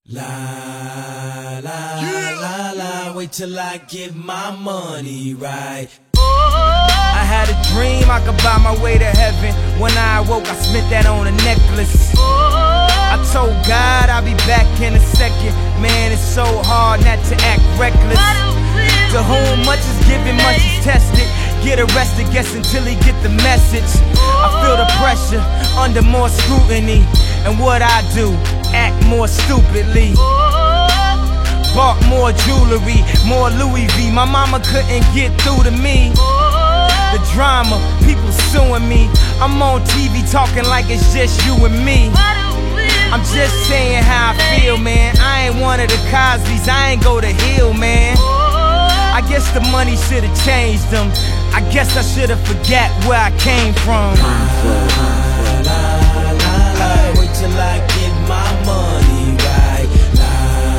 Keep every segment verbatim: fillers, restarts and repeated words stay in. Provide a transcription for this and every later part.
La la yeah. la la, wait till I get my money right. I had a dream I could buy my way to heaven. When I awoke, I spent that on a necklace. I told God I'll be back in a second. Man, it's so hard not to act reckless. To whom much is given, much is tested. Get arrested, guess until he get the message. I feel the pressure, under more scrutiny. And what I do, act more stupidly. Bought more jewelry, more Louis V. My mama couldn't get through to me. The drama, people suing me. I'm on T V talking like it's just you and me. I'm just saying how I feel, man. I ain't one of the Cosbys, I ain't go to Hill, man. I guess the money should've changed them. I guess I should've forgot where I came from. La la la la, wait till I get my money right. La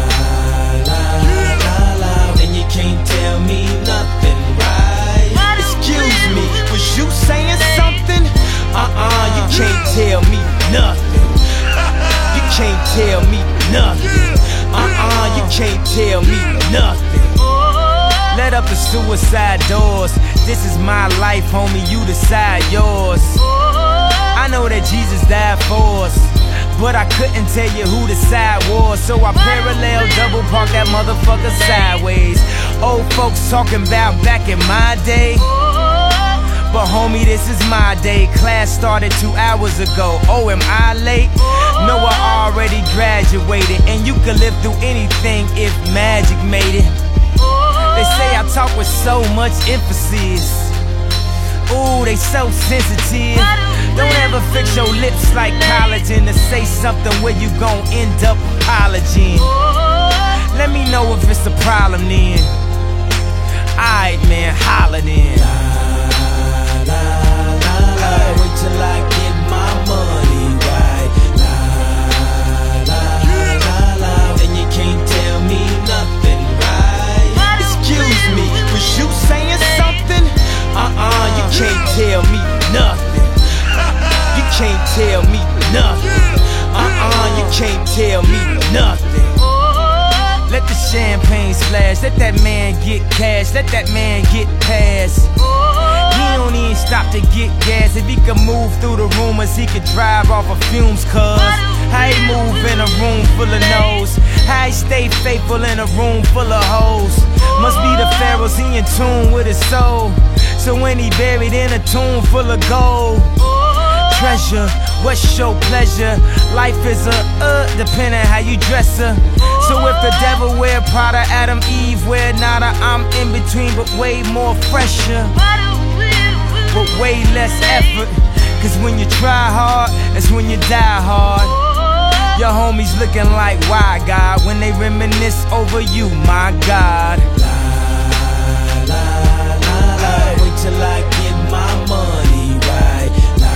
la la la, and you can't tell me nothing, right? Excuse me, was you saying something? Uh-uh, you can't tell me nothing. You can't tell me nothing. Uh-uh, you can't tell me nothing. Let up the suicide doors. This is my life, homie, you decide yours. I know that Jesus died for us, but I couldn't tell you who the side was. So I parallel double park that motherfucker sideways. Old folks talking about back in my day, but homie, this is my day. Class started two hours ago. Oh, am I late? No, I already graduated. And you could live through anything if magic made it. They say I talk with so much emphasis. Ooh, they so sensitive. Don't ever fix your lips like collagen to say something where you gon' end up apologizing. Let me know if it's a problem then. Alright, man, holla then. La la la la, wait till I get my money right. La la la la, and you can't tell me nothing, right? Excuse me, was you saying something? Uh-uh, you can't tell me nothing. You can't tell me nothing. Uh-uh, you can't tell me nothing. Let the champagne splash, let that man get cash, let that man get past. He don't even stop to get gas. If he could move through the rumors, he could drive off of fumes, cuz how he move in a room full of no's, how he stay faithful in a room full of hoes. Must be the pharaohs, he in tune with his soul. So when he buried in a tomb full of gold, treasure, what's your pleasure? Life is a uh, depending how you dress her. So if the devil wear Prada, Adam, Eve wear nada, I'm in between but way more fresher, but way less effort. Cause when you try hard, that's when you die hard. Your homies looking like, why God? When they reminisce over you, my God. La la la la, wait till I get my money right. La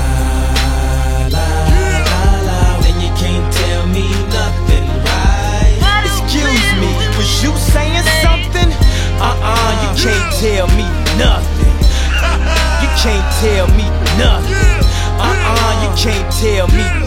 la la la, then you can't tell me nothing, right? Excuse me, was you saying something? Uh-uh, you can't tell me nothing. You can't tell me nothing. Uh-uh, you can't tell me